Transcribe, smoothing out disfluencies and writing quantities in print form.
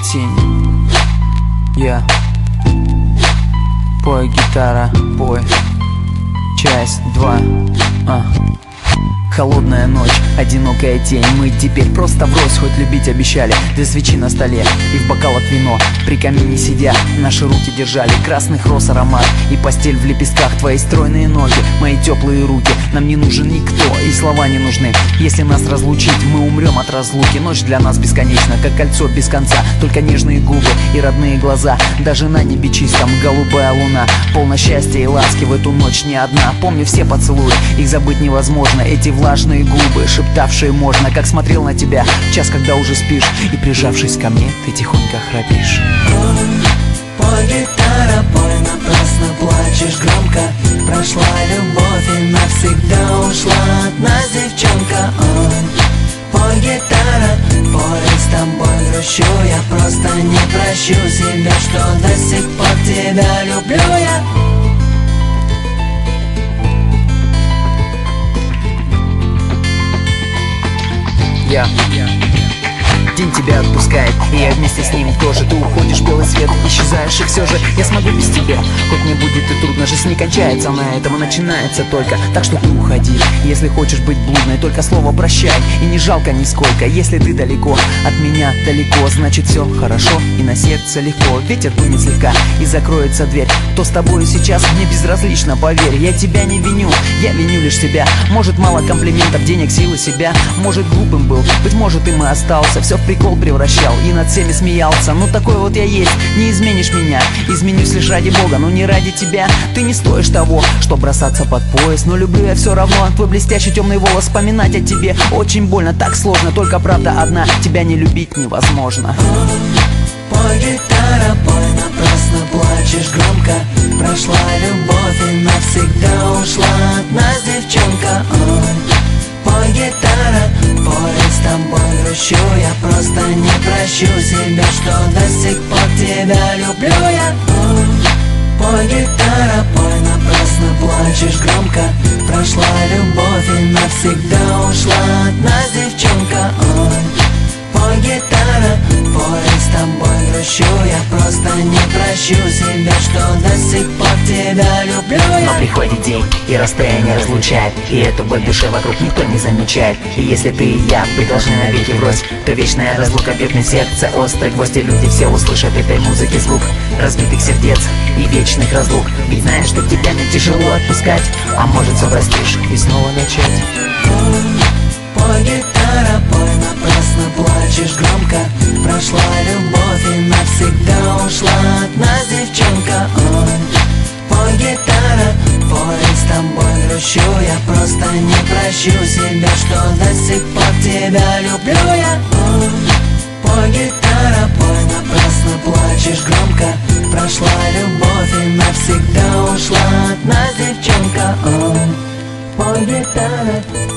тень. Пой, гитара, пой. Часть 2. Холодная ночь, одинокая тень. Мы теперь просто врозь, хоть любить обещали. Две свечи на столе и в бокалах вино. При камине сидя, наши руки держали красных роз аромат. И постель в лепестках, твои стройные ноги, мои теплые руки. Нам не нужен никто, и слова не нужны. Если нас разлучить, мы умрем от разлуки. Ночь для нас бесконечна, как кольцо без конца. Только нежные губы и родные глаза. Даже на небе чистом голубая луна. Полно счастья и ласки в эту ночь не одна. Помню все поцелуи, их забыть невозможно. Эти влажные губы, шептавшие можно. Как смотрел на тебя в час, когда уже спишь, и прижавшись ко мне, ты тихонько храпишь. Пой, гитара, пой, напрасно плачешь громко. Прошла любовь и навсегда ушла от нас девчонка. Пой, гитара, пой, с тобой грущу. Я просто не прощу себя, что до сих пор тебя люблю я. День тебя отпускает, и я вместе с ним тоже. Ты уходишь в белый свет, исчезаешь, и все же я смогу без тебя. Хоть мне будет и трудно, жизнь не кончается на этом, и начинается только. Так что ты уходи, если хочешь быть блудной, только слово прощай, и не жалко нисколько. Если ты далеко, от меня далеко, значит все хорошо, и на сердце легко. Ветер дунет слегка, и закроется дверь. Кто с тобою сейчас, мне безразлично, поверь. Я тебя не виню, я виню лишь себя. Может, мало комплиментов, денег, силы себя. Может, глупым был, быть может, им и остался. Все в прикол превращал и над всеми смеялся. Ну такой вот я есть, не изменишь меня. Изменюсь лишь ради Бога, но не ради тебя. Ты не стоишь того, что бросаться под пояс. Но люблю я все равно, твой блестящий темный волос. Вспоминать о тебе очень больно, так сложно. Только правда одна, тебя не любить невозможно. Пой, гитара, пой, напрасно плачешь громко. Прошла любовь и навсегда ушла от нас девчонка. Пой, гитара, пой, с тобой грущу. Я просто не прощу себя, что до сих пор тебя люблю я. Пой, гитара, пой, напрасно плачешь громко. Прошла любовь и навсегда ушла от нас девчонка. Пой, гитара, пой, с тобой грущу. Я просто не прощу себя, что до сих пор тебя люблю я. Но приходит день, и расстояние разлучает, и эту боль в душе вокруг никто не замечает. И если ты и я, вы должны навеки врозь, то вечная разлука бьет в сердце острый гвоздь. И люди все услышат этой музыки звук разбитых сердец и вечных разлук. Ведь знаешь, что тебя мне тяжело отпускать, а может все простишь и снова начать. Пой, гитара, пой, напрасно плачешь громко. Прошла любовь и навсегда ушла от нас девчонка. Пой, гитара, пой, с тобой грущу. Я просто не прощу себя, что до сих пор тебя люблю я. Пой, гитара, пой, напрасно плачешь громко. Прошла любовь и навсегда ушла от нас девчонка. Пой, гитара.